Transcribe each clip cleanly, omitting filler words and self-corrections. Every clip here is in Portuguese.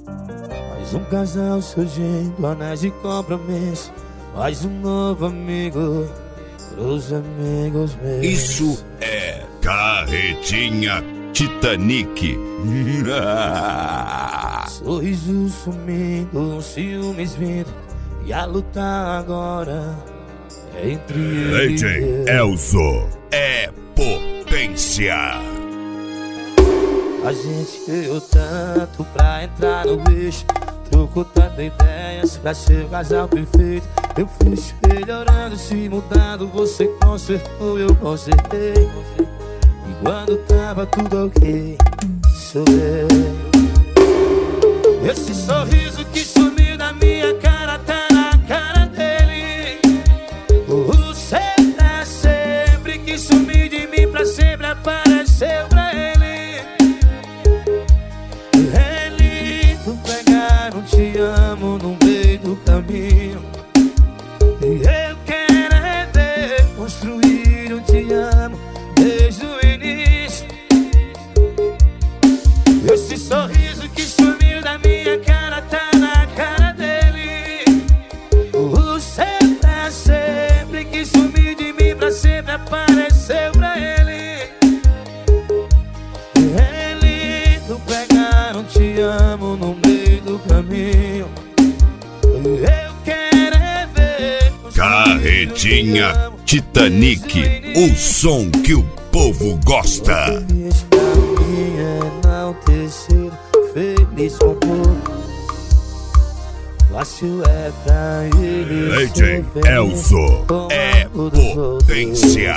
Mais um casal surgindo, anéis de compromisso. Mais um novo amigo pros amigos meus. Isso é Carretinha Titanic. Sorriso sumindo, ciúmes vindo, e a luta agora é entre ele DJ e eu. Elzo é potência. A gente ganhou tanto pra entrar no bicho, trocou tantas ideias pra ser o casal perfeito. Eu fui se melhorando, se mudando, você consertou, eu consertei. E quando tava tudo ok, sou eu. Esse sorriso que sumiu da minha cara tá na cara dele. O seu pra sempre que sumiu de mim pra sempre apareceu pra ele. É lindo pegar um te amo no meio do caminho. Eu quero é ver construir um te amo desde o início. Esse sorriso que sumiu da minha cara tá na cara dele. O seu pra sempre que sumiu de mim pra sempre apareceu pra ele. É lindo pegar um te amo no meio do caminho. Eu quero é ver Carretinha Titanic, o som que o povo gosta. Feliz pra mim é não ter sido feliz com pouco. Fácil é pra ele DJ ser feliz Elzo com é algo dos potência.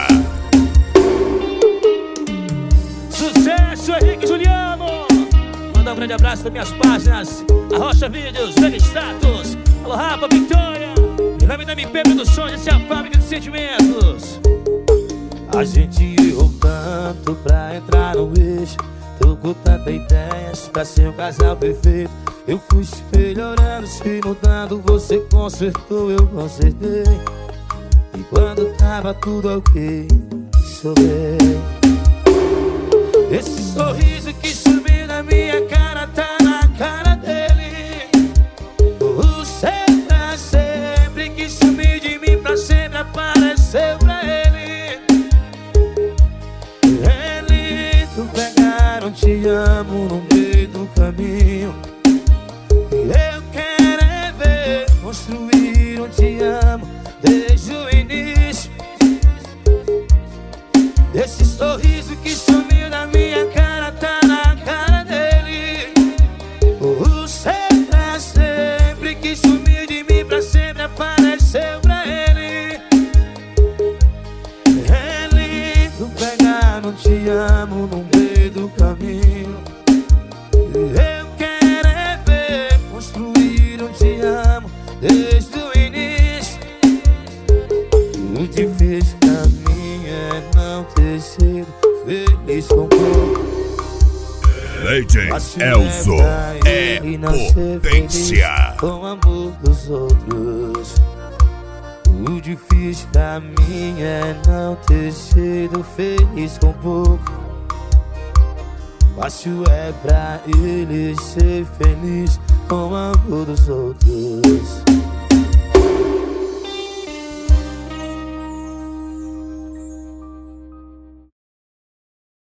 Sucesso, Henrique Juliano! Mandar um grande abraço das minhas páginas Arrocha Vídeos, Vega Status. Alô Rafa, Victoria. Em nome da MP Produções, essa é a fábrica de sentimentos. A gente errou tanto pra entrar no eixo, trocou tantas ideias pra ser um casal perfeito. Eu fui se melhorando, se mudando, você consertou, eu consertei. E quando tava tudo ok, sou eu. Esse sorriso que sumiu da minha cara tá na cara dele. O seu pra sempre que sumiu de mim pra sempre apareceu pra ele. É lindo pegar um te amo no meio do caminho. Eu quero é ver construir um te amo desde o início. Esse sorriso que sumiu da minha cara tá na cara dele. O seu pra sempre que sumiu de mim pra sempre apareceu pra ele. É lindo pegar um te amo no meio do caminho. Eu quero é ver construir um te amo desde o início. O difícil pra mim é não ter sido feliz com pouco. DJ Elzo é potência. Com o amor dos outros. O difícil pra mim é não ter sido feliz com pouco. Fácil é pra ele ser feliz com o amor dos outros.